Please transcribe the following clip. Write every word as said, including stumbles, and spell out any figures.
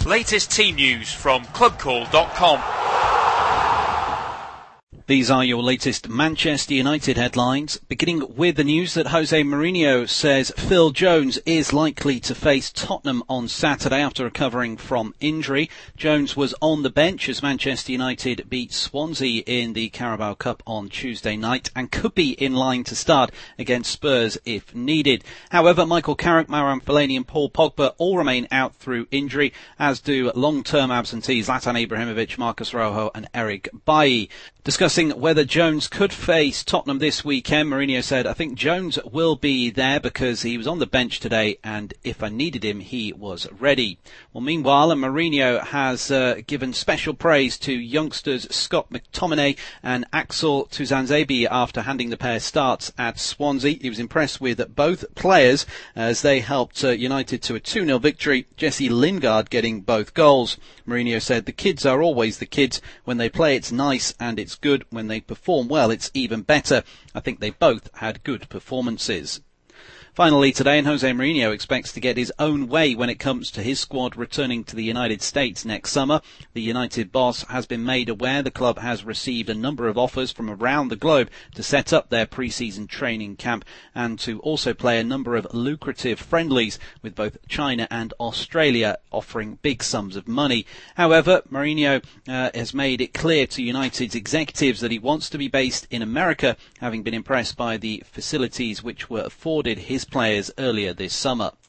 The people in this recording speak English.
latest team news from club call dot com. These are your latest Manchester United headlines, beginning with the news that Jose Mourinho says Phil Jones is likely to face Tottenham on Saturday after recovering from injury. Jones was on the bench as Manchester United beat Swansea in the Carabao Cup on Tuesday night and could be in line to start against Spurs if needed. However, Michael Carrick, Marouane Fellaini and Paul Pogba all remain out through injury, as do long-term absentees Zlatan Ibrahimovic, Marcos Rojo and Eric Bailly. Discussing whether Jones could face Tottenham this weekend, Mourinho said, I think Jones will be there because he was on the bench today and if I needed him, he was ready. Well, meanwhile, Mourinho has uh, given special praise to youngsters Scott McTominay and Axel Tuanzebe after handing the pair starts at Swansea. He was impressed with both players as they helped uh, United to a two nil victory, Jesse Lingard getting both goals. Mourinho said, the kids are always the kids. When they play, it's nice and it's good. When they perform well, it's even better. I think they both had good performances. Finally today, and Jose Mourinho expects to get his own way when it comes to his squad returning to the United States next summer. The United boss has been made aware the club has received a number of offers from around the globe to set up their pre-season training camp and to also play a number of lucrative friendlies with both China and Australia, offering big sums of money. However, Mourinho uh, has made it clear to United's executives that he wants to be based in America, having been impressed by the facilities which were afforded his players earlier this summer.